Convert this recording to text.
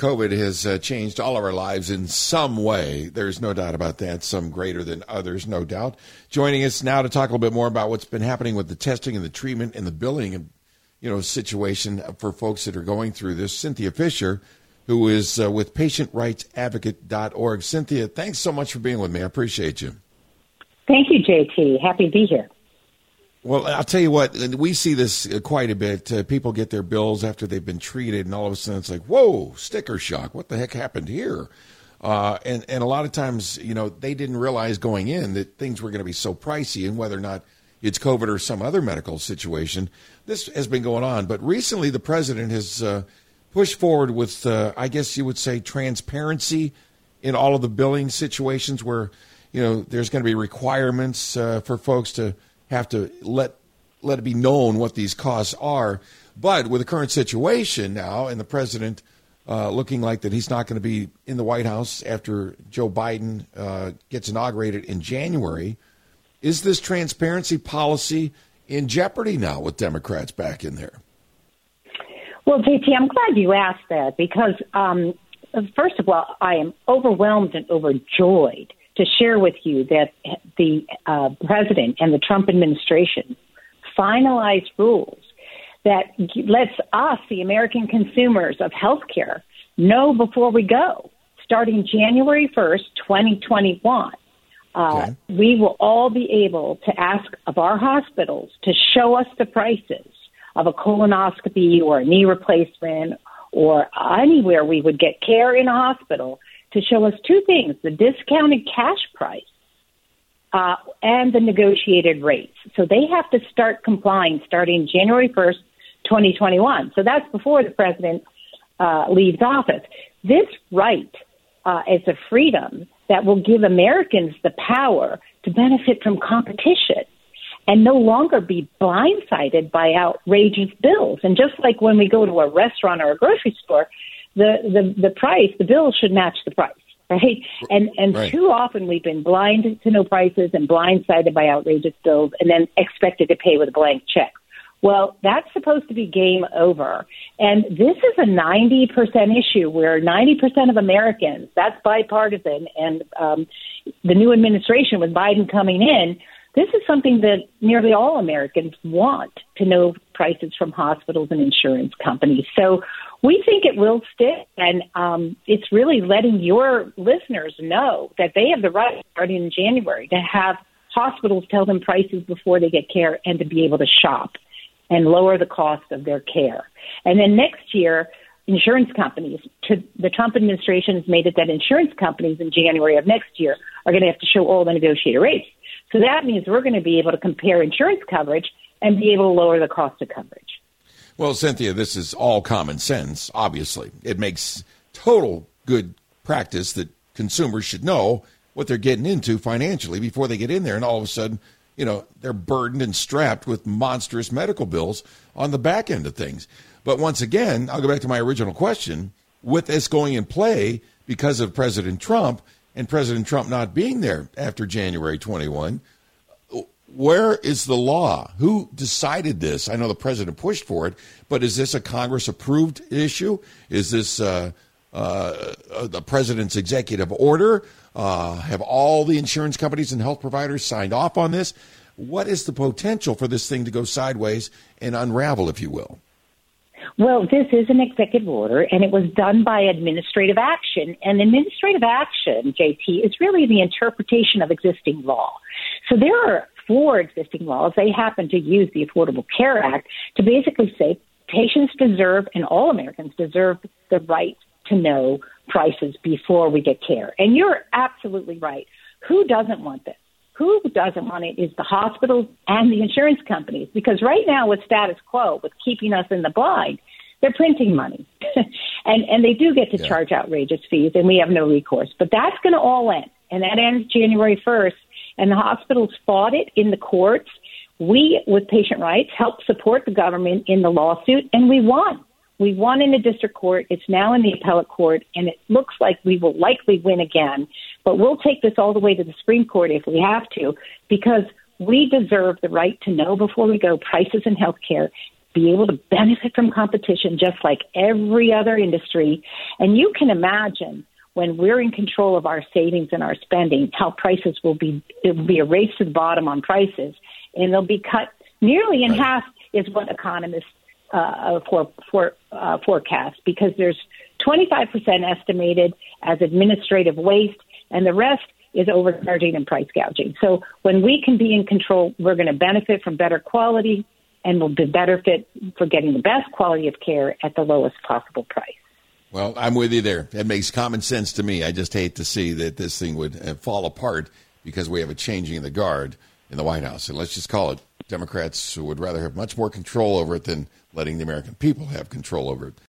COVID has changed all of our lives in some way. There's no doubt about that, some greater than others, no doubt. Joining us now to talk a little bit more about what's been happening with the testing and the treatment and the billing and, situation for folks that are going through this, Cynthia Fisher, who is with PatientRightsAdvocate.org. Cynthia, thanks so much for being with me. I appreciate you. Thank you, JT. Happy to be here. Well, I'll tell you what, we see this quite a bit. People get their bills after they've been treated, and all of a sudden it's like, whoa, sticker shock. What the heck happened here? And a lot of times, they didn't realize going in that things were going to be so pricey, and whether or not it's COVID or some other medical situation, this has been going on. But recently the president has pushed forward with, I guess you would say, transparency in all of the billing situations where, there's going to be requirements for folks to have to let it be known what these costs are. But with the current situation now and the president looking like that he's not going to be in the White House after Joe Biden gets inaugurated in January, is this transparency policy in jeopardy now with Democrats back in there? Well, JT, I'm glad you asked that because, first of all, I am overwhelmed and overjoyed to share with you that the president and the Trump administration finalized rules that lets us, the American consumers of healthcare, know before we go. Starting January 1st, 2021, we will all be able to ask of our hospitals to show us the prices of a colonoscopy or a knee replacement or anywhere we would get care in a hospital, to show us two things: the discounted cash price and the negotiated rates. So they have to start complying starting January 1st, 2021. So that's before the president leaves office. This right is a freedom that will give Americans the power to benefit from competition and no longer be blindsided by outrageous bills. And just like when we go to a restaurant or a grocery store, the price, the bill should match the price, right? And right. Too often we've been blind to no prices and blindsided by outrageous bills and then expected to pay with a blank check. Well, that's supposed to be game over. And this is a 90% issue where 90% of Americans, that's bipartisan, and the new administration with Biden coming in, this is something that nearly all Americans want to know prices from hospitals and insurance companies. So we think it will stick, and it's really letting your listeners know that they have the right, starting in January, to have hospitals tell them prices before they get care and to be able to shop and lower the cost of their care. And then next year, insurance companies, the Trump administration has made it that insurance companies in January of next year are going to have to show all the negotiated rates. So that means we're going to be able to compare insurance coverage and be able to lower the cost of coverage. Well, Cynthia, this is all common sense, obviously. It makes total good practice that consumers should know what they're getting into financially before they get in there. And all of a sudden, they're burdened and strapped with monstrous medical bills on the back end of things. But once again, I'll go back to my original question. With this going in play because of President Trump and President Trump not being there after January 21, where is the law? Who decided this? I know the president pushed for it, but is this a Congress-approved issue? Is this the president's executive order? Have all the insurance companies and health providers signed off on this? What is the potential for this thing to go sideways and unravel, if you will? Well, this is an executive order, and it was done by administrative action. And administrative action, JT, is really the interpretation of existing law. So there are 4 existing laws. They happen to use the Affordable Care Act to basically say patients deserve, and all Americans deserve, the right to know prices before we get care. And you're absolutely right. Who doesn't want this? Who doesn't want it is the hospitals and the insurance companies, because right now with status quo, with keeping us in the blind, they're printing money. and they do get to charge outrageous fees, and we have no recourse. But that's going to all end, and that ends January 1st, and the hospitals fought it in the courts. We, with Patient Rights, helped support the government in the lawsuit, and we won. We won in the district court. It's now in the appellate court, and it looks like we will likely win again. But we'll take this all the way to the Supreme Court if we have to, because we deserve the right to know before we go prices in healthcare be able to benefit from competition just like every other industry. And you can imagine when we're in control of our savings and our spending, how prices will be, it will be a race to the bottom on prices, and they'll be cut nearly in half is what economists forecast, because there's 25% estimated as administrative waste, and the rest is overcharging and price gouging. So when we can be in control, we're going to benefit from better quality, and we'll be better fit for getting the best quality of care at the lowest possible price. Well, I'm with you there. That makes common sense to me. I just hate to see that this thing would fall apart because we have a changing of the guard in the White House. And let's just call it Democrats would rather have much more control over it than letting the American people have control over it.